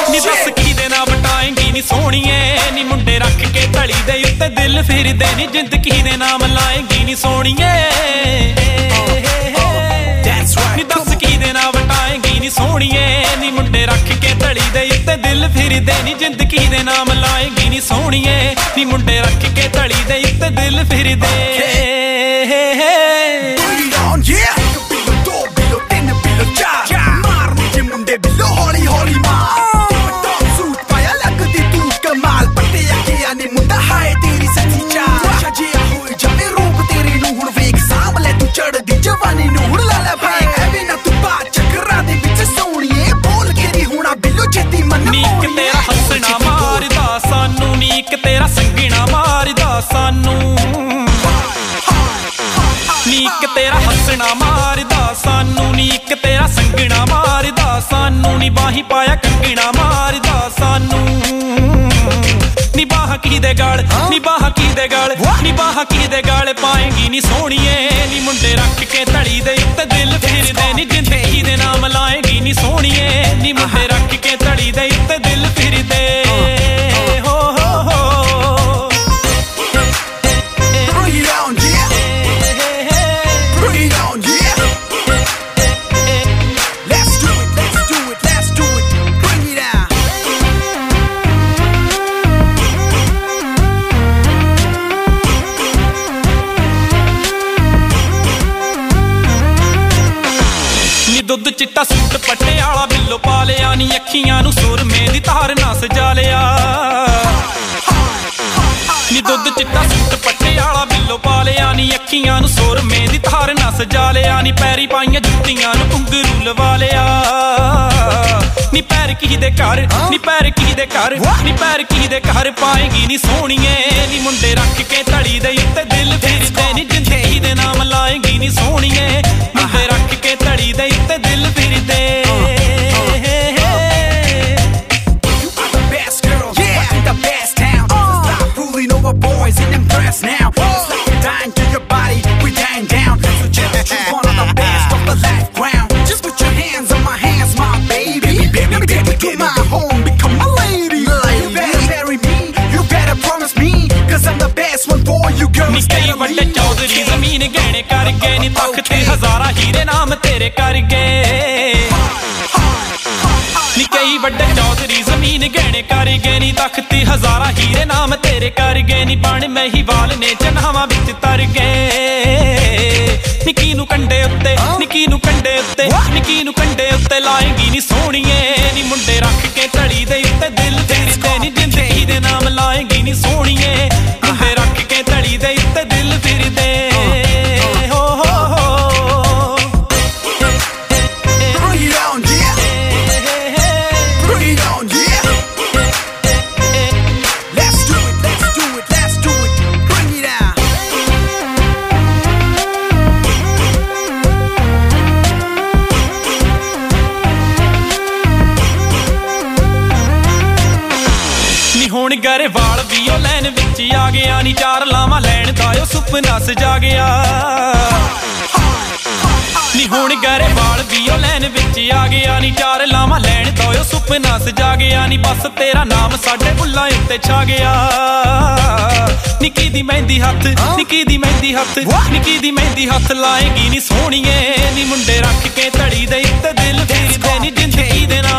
ਨੀ ਦੱਸ ਕਿਹਦੇ ਨਾਲ ਵਟਾਏਂਗੀ ਨੀ ਸੋਹਣੀਏ ਨੀ ਮੁੰਡੇ ਰੱਖ ਕੇ ਧਲੀ ਦੇ ਉੱਤੇ ਦਿਲ ਫਿਰਦੇ ਨੀ ਜ਼ਿੰਦਗੀ ਦੇ ਨਾਮ ਲਾਏਂਗੀ ਨੀ ਸੋਹਣੀਏ ਨੀ ਦੱਸ ਕਿਹਦੇ ਨਾਲ ਵਟਾਏਂਗੀ ਨੀ ਸੋਹਣੀਏ ਨੀ ਮੁੰਡੇ ਰੱਖ ਕੇ ਧਲੀ ਦੇ ਉੱਤੇ ਦਿਲ ਫਿਰਦੇ ਨੀ ਜ਼ਿੰਦਗੀ ਦੇ ਨਾਮ ਲਾਏਂਗੀ ਨੀ ਸੋਹਣੀਏ ਨੀ ਮੁੰਡੇ ਰੱਖ ਕੇ ਧਲੀ ਦੇ ਉੱਤੇ ਦਿਲ ਫਿਰਦੇ ਤੇਰਾ ਸੰਗਣਾ ਮਾਰਦਾ ਸਾਨੂੰ ਨੀਕ ਤੇਰਾ ਹੱਸਣਾ ਮਾਰਦਾ ਸਾਨੂੰ ਨੀਕ ਤੇਰਾ ਸੰਗਣਾ ਮਾਰਦਾ ਸਾਨੂੰ ਨੀ ਬਾਹੀ ਪਾਇਆ ਕੰਗਣਾ ਮਾਰਦਾ ਸਾਨੂੰ ਨੀ ਬਾਹ ਕੀ ਦੇ ਗਾਲ ਨੀ ਬਾਹ ਕੀ ਦੇ ਗਾਲ ਨੀ ਬਾਹ ਕੀ ਦੇ ਗਾਲ ਪਾਏਂਗੀ ਨੀ ਸੋਹਣੀਏ ਨੀ ਮੁੰਡੇ ਰੱਖ ਕੇ ਧੜੀ ਦੇ ਉੱਤੇ ਦਿਲ ਫਿਰਦੇ ਨੀ ਜ਼ਿੰਦਗੀ ਦੇ ਨਾਮ ਲਾਏਂਗੀ ਨੀ ਸੋਹਣੀਏ ਨੀ ਮੁੰਡੇ ਰੱਖ ਕੇ ਧੜੀ ਦੇ ਉੱਤੇ ਦਿਲ ਫਿਰਦੇ ਦੁੱਧ ਚਿੱਟਾ ਸੂਟ ਪੱਟੇ ਵਾਲਾ ਬਿੱਲੋ ਪਾ ਲਿਆ ਨੀ ਅੱਖੀਆਂ ਨੂੰ ਸੁਰਮੇ ਦੀ ਧਾਰ ਨਾ ਸਜਾ ਲਿਆ ਨੀ ਦੁੱਧ ਚਿੱਟਾ ਸੂਟ ਪੱਟੇ ਵਾਲਾ ਬਿੱਲੋ ਪਾ ਲਿਆ ਨੀ ਅੱਖੀਆਂ ਨੂੰ ਸੁਰਮੇ ਦੀ ਧਾਰ ਨਾ ਸਜਾ ਲਿਆ ਨੀ ਪੈਰੀ ਪਾਈਆਂ ਜੁੱਤੀਆਂ ਨੂੰ ਘੁੰਗਰੂ ਲਵਾ ਲਿਆ ਨੀ ਪੈਰ ਕੀ ਦੇ ਘਰ ਨੀ ਪੈਰ ਕੀ ਦੇ ਘਰ ਨੀ ਪੈਰ ਕੀ ਦੇ ਘਰ ਪਾਏਗੀ ਨੀ ਸੋਹਣੀਏ ਨੀ ਮੁੰਡੇ ਰੱਖ ਕੇ ਧੜੀ ਦੇ ਉੱਤੇ ਦਿਲ ਫਿਰਦੇ ਨੀ ਜ਼ਿੰਦਗੀ ਦੇ ਨਾਮ ਲਾਏਗੀ ਨੀ ਸੋਹਣੀਏ ਮੁੰਡੇ ਰੱਖ ਕੇ ਧੜੀ ਦੇ ਉੱਤੇ ਦਿਲ ਫਿਰਦੇ ਨੀ ਕਈ ਵੱਡੇ ਚੌਧਰੀ ਜ਼ਮੀਨ ਗਹਿਣੇ ਕਰ ਗਏ ਨੀ ਤਖਤ ਹਜ਼ਾਰਾਂ ਹੀਰੇ ਨਾਮ ਤੇਰੇ ਕਰ ਗਏ ਨੀ ਕਈ ਵੱਡੇ ਚੌਧਰੀ ਜ਼ਮੀਨ ਗਹਿਣੇ ਕਰ ਗਏ ਨੀ ਤਖਤ ਹਜ਼ਾਰਾਂ ਹੀਰੇ ਨਾਮ ਤੇਰੇ ਕਰ ਗਏ ਨੀ ਬਣ ਮਹੀਵਾਲ ਨੇ ਜਨਾਵਾਂ ਵਿੱਚ ਤਰ ਗਏ ਨਿੱਕੀ ਨੂੰ ਕੰਡੇ ਉੱਤੇ ਨਿੱਕੀ ਨੂੰ ਕੰਡੇ ਉੱਤੇ ਨਿੱਕੀ ਨੂੰ ਕੰਡੇ ਉੱਤੇ ਲਾਏਂਗੀ ਨੀ ਸੋਹਣੀਏ ਨੀ ਮੁੰਡੇ ਰੱਖ ਕੇ ਧੜੀ ਦੇ ਉੱਤੇ ਦਿਲ ਫਿਰਦੇ ਨੀ ਜ਼ਿੰਦਗੀ ਦੇ ਨਾਮ ਲਾਏਂਗੀ ਨੀ ਸੋਹਣੀਏ ਮੁੰਡੇ ਰੱਖ ਕੇ ਧੜੀ ਦੇ ਉੱਤੇ ਦਿਲ ਫਿਰਦੇ ਹੁਣ ਗਰੇ ਵਾਲ ਵੀ ਉਹ ਲੈਣ ਵਿੱਚ ਆ ਗਿਆ ਨੀ ਚਾਰ ਲਾਵਾਂ ਲੈਣ ਦਾ ਉਹ ਸੁਪਨਾ ਸਜਾ ਗਿਆ ਨੀ ਹੁਣ ਗਰੇ ਵਾਲ ਵੀ ਉਹ ਲੈਣ ਵਿੱਚ ਆ ਗਿਆ ਨੀ ਚਾਰ ਲਾਵਾਂ ਲੈਣ ਦਾ ਉਹ ਸੁਪਨਾ ਸਜਾ ਗਿਆ ਨੀ ਬਸ ਤੇਰਾ ਨਾਮ ਸਾਡੇ ਬੁੱਲਾਂ ਉੱਤੇ ਛਾ ਗਿਆ ਨਿੱਕੀ ਦੀ ਮਹਿੰਦੀ ਹੱਥ ਨਿੱਕੀ ਦੀ ਮਹਿੰਦੀ ਹੱਥ ਨਿੱਕੀ ਦੀ ਮਹਿੰਦੀ ਹੱਥ ਲਾਏਗੀ ਨੀ ਸੋਹਣੀਏ ਨੀ ਮੁੰਡੇ ਰੱਖ ਕੇ ਧੜੀ ਦੇ ਉੱਤੇ ਦਿਲ ਫਿਰਦੇ ਨੀ ਜ਼ਿੰਦਗੀ ਦੇ